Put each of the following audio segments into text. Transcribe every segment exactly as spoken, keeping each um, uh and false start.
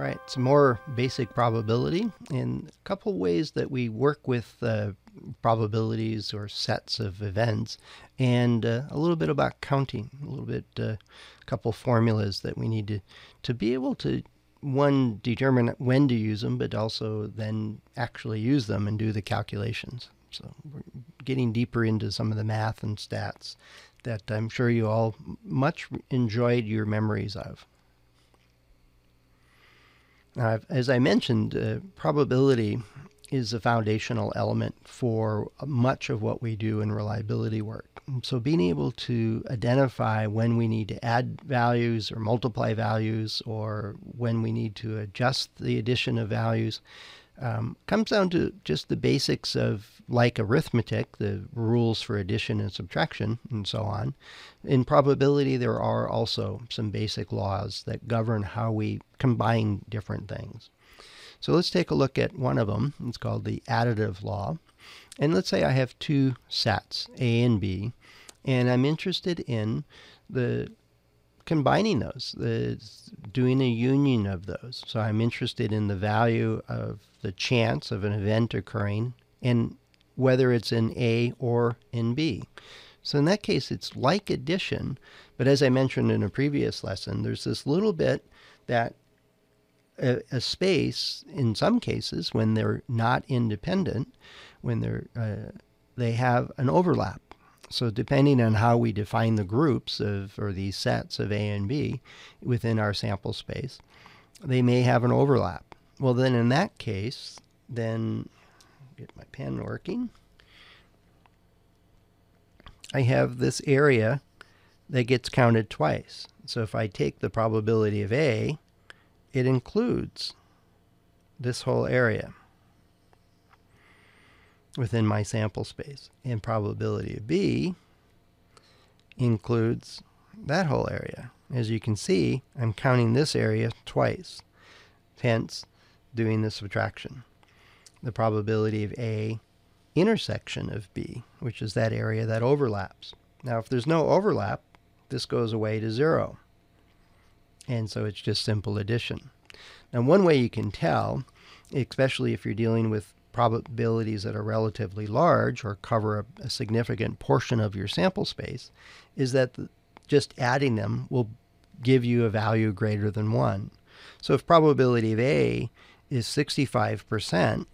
right, some more basic probability, and a couple ways that we work with uh, probabilities or sets of events, and uh, a little bit about counting, a little bit, uh, a couple formulas that we need to, to be able to, one, determine when to use them, but also then actually use them and do the calculations. So we're getting deeper into some of the math and stats that I'm sure you all much enjoyed your memories of. Now, as I mentioned, uh, probability is a foundational element for much of what we do in reliability work. So being able to identify when we need to add values or multiply values, or when we need to adjust the addition of values, um, comes down to just the basics of, like arithmetic, the rules for addition and subtraction and so on. In probability, there are also some basic laws that govern how we combine different things. So let's take a look at one of them. It's called the additive law. And let's say I have two sets, A and B, and I'm interested in the combining those, the, doing a union of those. So I'm interested in the value of the chance of an event occurring and whether it's in A or in B. So in that case, it's like addition, but as I mentioned in a previous lesson, there's this little bit that a, a space, in some cases, when they're not independent, when they're uh, they have an overlap. So depending on how we define the groups of, or these sets of A and B within our sample space, they may have an overlap. Well, then in that case, then get my pen working. I have this area that gets counted twice. So if I take the probability of A, it includes this whole area within my sample space. And probability of B includes that whole area. As you can see, I'm counting this area twice, hence doing the subtraction. The probability of A intersection of B, which is that area that overlaps. Now, if there's no overlap, this goes away to zero. And so it's just simple addition. Now, one way you can tell, especially if you're dealing with probabilities that are relatively large or cover a, a significant portion of your sample space, is that the, just adding them will give you a value greater than one. So if probability of A is sixty-five percent,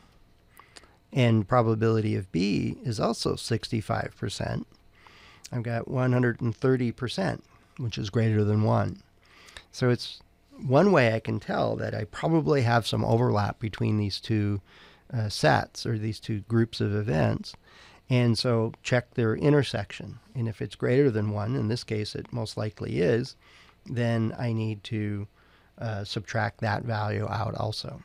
and probability of B is also sixty-five percent, I've got one hundred thirty percent, which is greater than one. So it's one way I can tell that I probably have some overlap between these two uh, sets, or these two groups of events. And so check their intersection. And if it's greater than one, in this case it most likely is, then I need to uh, subtract that value out also.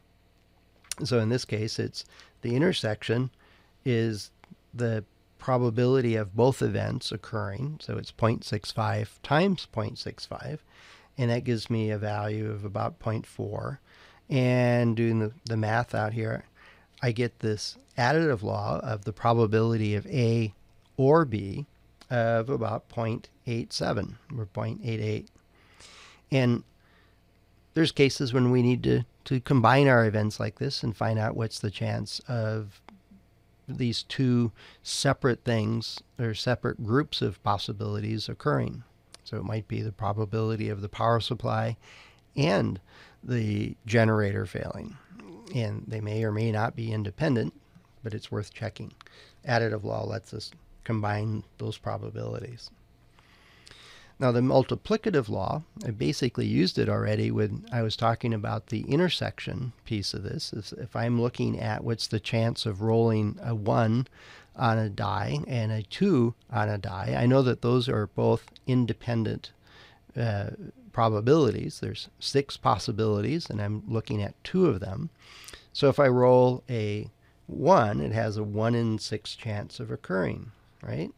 So in this case, it's the intersection is the probability of both events occurring. So it's zero point six five times zero point six five. And that gives me a value of about zero point four. And doing the, the math out here, I get this additive law of the probability of A or B of about zero point eight seven or zero point eight eight. And there's cases when we need to, to combine our events like this and find out what's the chance of these two separate things or separate groups of possibilities occurring. So it might be the probability of the power supply and the generator failing. And they may or may not be independent, but it's worth checking. Additive law lets us combine those probabilities. Now, the multiplicative law, I basically used it already when I was talking about the intersection piece of this. If I'm looking at what's the chance of rolling a one on a die and a two on a die, I know that those are both independent uh, probabilities. There's six possibilities, and I'm looking at two of them. So if I roll a one, it has a one in six chance of occurring, right?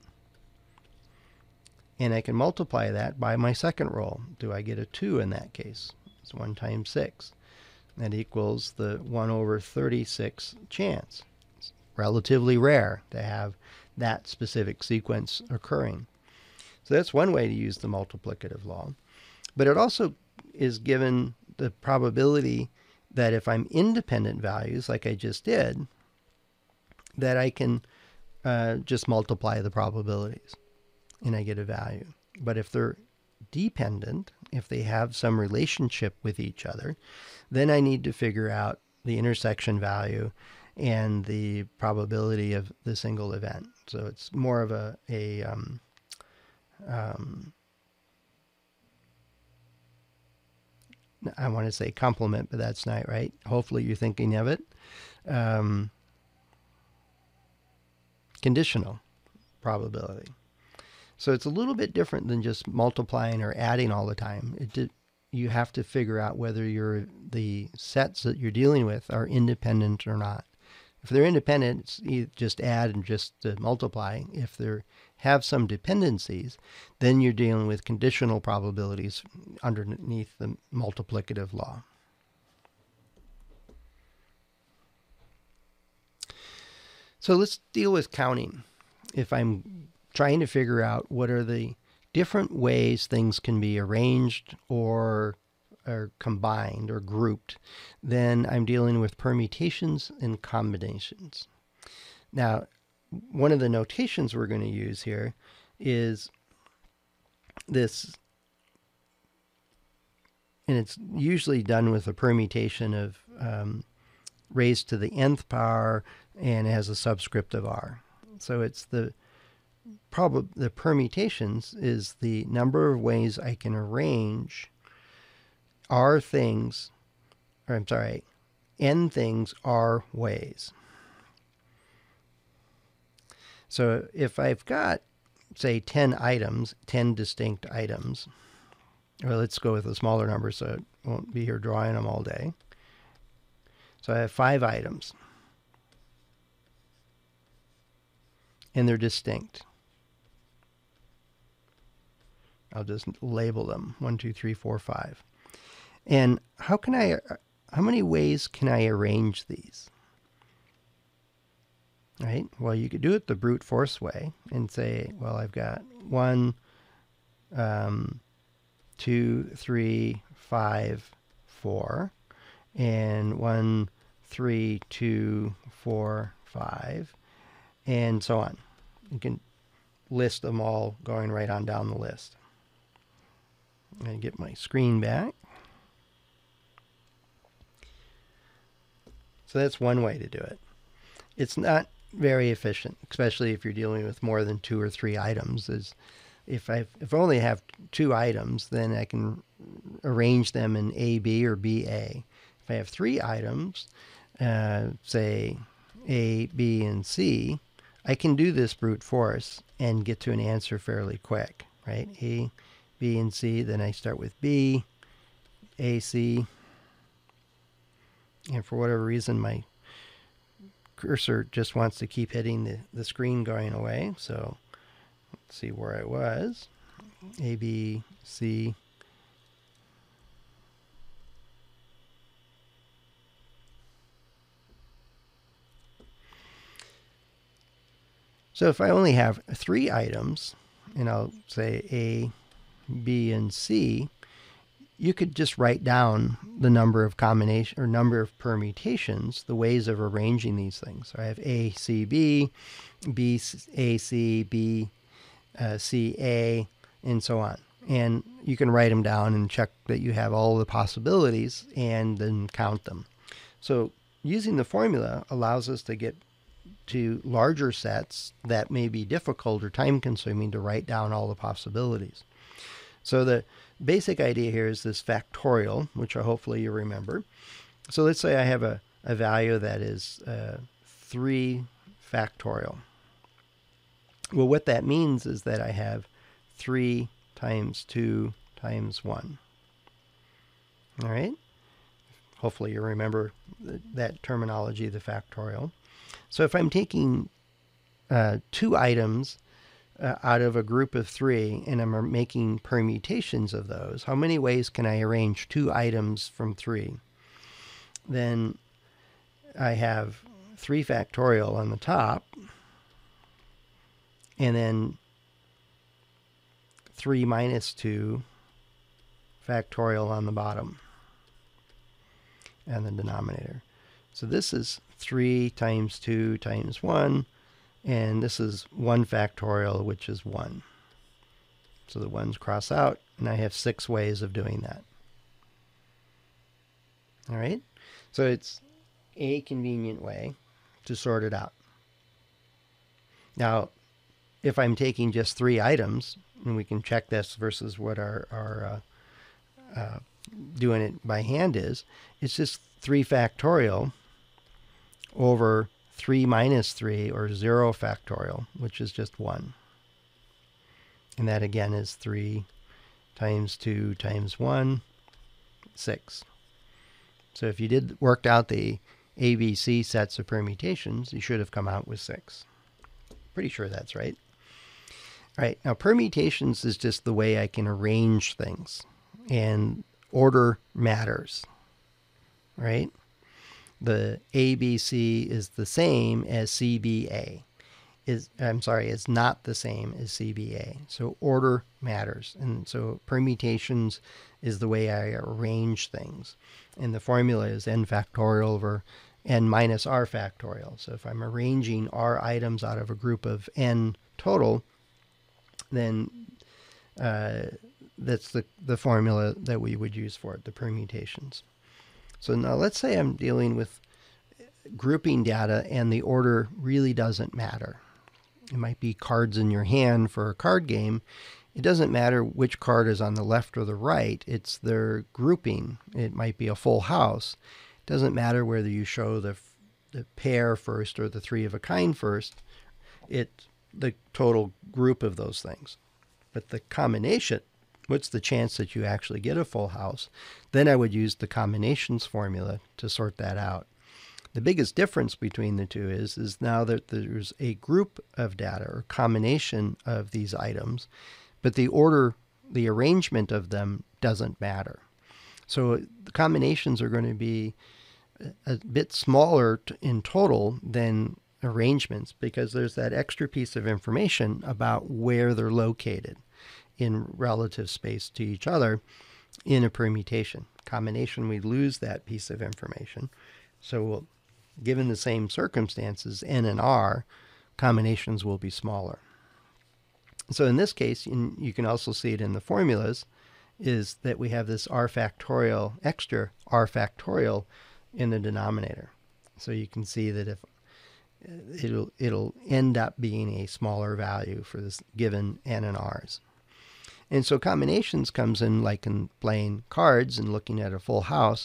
And I can multiply that by my second roll. Do I get a two in that case? It's one times six. That equals the one over thirty-six chance. It's relatively rare to have that specific sequence occurring. So that's one way to use the multiplicative law. But it also is given the probability that if I'm independent values, like I just did, that I can uh, just multiply the probabilities and I get a value. But if they're dependent, if they have some relationship with each other, then I need to figure out the intersection value and the probability of the single event. So it's more of a, a um, um, I want to say complement, but that's not right. Hopefully you're thinking of it. Um, conditional probability. So it's a little bit different than just multiplying or adding all the time. It did, you have to figure out whether you're, the sets that you're dealing with are independent or not. If they're independent, it's you just add and just uh, multiply. If they have some dependencies, then you're dealing with conditional probabilities underneath the multiplicative law. So let's deal with counting. If I'm trying to figure out what are the different ways things can be arranged or or combined or grouped, then I'm dealing with permutations and combinations. Now, one of the notations we're going to use here is this, and it's usually done with a permutation of um, raised to the nth power, and it has a subscript of r. So it's the prob the permutations is the number of ways I can arrange r things, or I'm sorry, n things r ways. So if I've got, say, ten items, ten distinct items, or let's go with a smaller number so I won't be here drawing them all day. So I have five items, and they're distinct. I'll just label them one, two, three, four, five. And how can I, how many ways can I arrange these? Right? Well, you could do it the brute force way and say, well, I've got one, um, two, three, five, four, and one, three, two, four, five, and so on. You can list them all going right on down the list. I'm going to get my screen back. So that's one way to do it. It's not very efficient, especially if you're dealing with more than two or three items. Is if I if I only have two items, then I can arrange them in A, B, or B, A. If I have three items, uh, say A, B, and C, I can do this brute force and get to an answer fairly quick, right? A, B, and C. Then I start with B, A, C. And for whatever reason, my cursor just wants to keep hitting the, the screen going away. So let's see where I was. A, B, C. So if I only have three items, and I'll say A, B, and C, you could just write down the number of combination or number of permutations, the ways of arranging these things. So I have A, C, B, B, A, C, B, uh, C, A, and so on. And you can write them down and check that you have all the possibilities and then count them. So using the formula allows us to get to larger sets that may be difficult or time consuming to write down all the possibilities. So the basic idea here is this factorial, which hopefully you remember. So let's say I have a, a value that is uh, three factorial. Well, what that means is that I have three times two times one. All right? Hopefully you remember th that terminology, the factorial. So if I'm taking uh, two items uh, out of a group of three and I'm making permutations of those, how many ways can I arrange two items from three? Then I have three factorial on the top, and then three minus two factorial on the bottom. and the denominator. So this is three times two times one, and this is one factorial, which is one. So the ones cross out, and I have six ways of doing that. All right? So it's a convenient way to sort it out. Now, if I'm taking just three items, and we can check this versus what our, our uh, uh, doing it by hand is, it's just three factorial over three minus three, or zero factorial, which is just one. And that again is three times two times one, six. So if you did worked out the A B C sets of permutations, you should have come out with six. Pretty sure that's right. All right, now permutations is just the way I can arrange things, and order matters, right? The A B C is the same as C B A. Is I'm sorry, is not the same as C B A. So order matters. And so permutations is the way I arrange things. And the formula is n factorial over n minus r factorial. So if I'm arranging r items out of a group of n total, then uh, that's the, the formula that we would use for it, the permutations. So now let's say I'm dealing with grouping data and the order really doesn't matter. It might be cards in your hand for a card game. It doesn't matter which card is on the left or the right. It's their grouping. It might be a full house. It doesn't matter whether you show the, the pair first or the three of a kind first. It's the total group of those things. But the combination, what's the chance that you actually get a full house? Then I would use the combinations formula to sort that out. The biggest difference between the two is, is now that there's a group of data or combination of these items, but the order, the arrangement of them doesn't matter. So the combinations are going to be a bit smaller in total than arrangements, because there's that extra piece of information about where they're located in relative space to each other in a permutation. Combination, we lose that piece of information. So we'll, given the same circumstances, n and r, combinations will be smaller. So in this case, in, you can also see it in the formulas, is that we have this r factorial, extra r factorial in the denominator. So you can see that if it'll, it'll end up being a smaller value for this given n and r's. And so combinations comes in like in playing cards and looking at a full house.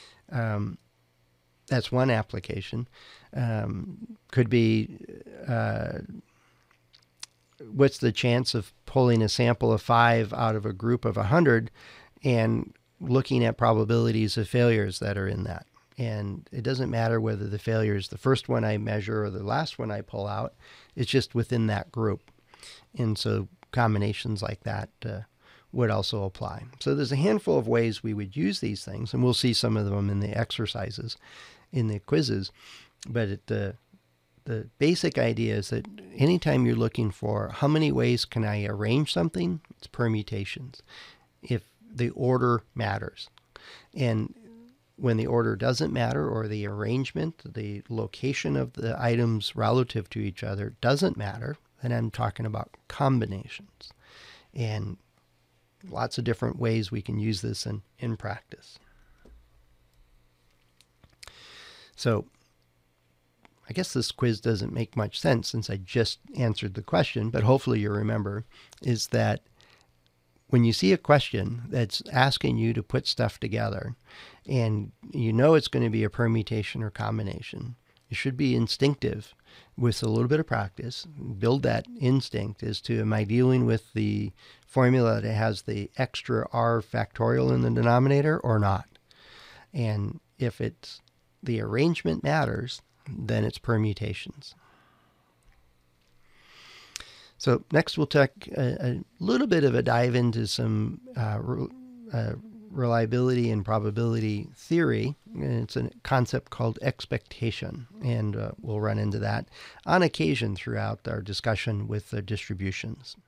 Um, that's one application. Um, could be uh, what's the chance of pulling a sample of five out of a group of a hundred and looking at probabilities of failures that are in that. And it doesn't matter whether the failure is the first one I measure or the last one I pull out. It's just within that group. And so combinations like that uh, would also apply. So there's a handful of ways we would use these things, and we'll see some of them in the exercises, in the quizzes. But it, the the basic idea is that anytime you're looking for how many ways can I arrange something, it's permutations, if the order matters. And when the order doesn't matter, or the arrangement, the location of the items relative to each other doesn't matter, then I'm talking about combinations. And lots of different ways we can use this in, in practice. So I guess this quiz doesn't make much sense since I just answered the question, but hopefully you remember, is that when you see a question that's asking you to put stuff together and you know it's going to be a permutation or combination, it should be instinctive with a little bit of practice. Build that instinct as to, am I dealing with the formula that has the extra r factorial in the denominator or not? And if it's the arrangement matters, then it's permutations. So next we'll take a, a little bit of a dive into some uh, re, uh, reliability and probability theory. And it's a concept called expectation, and uh, we'll run into that on occasion throughout our discussion with the distributions.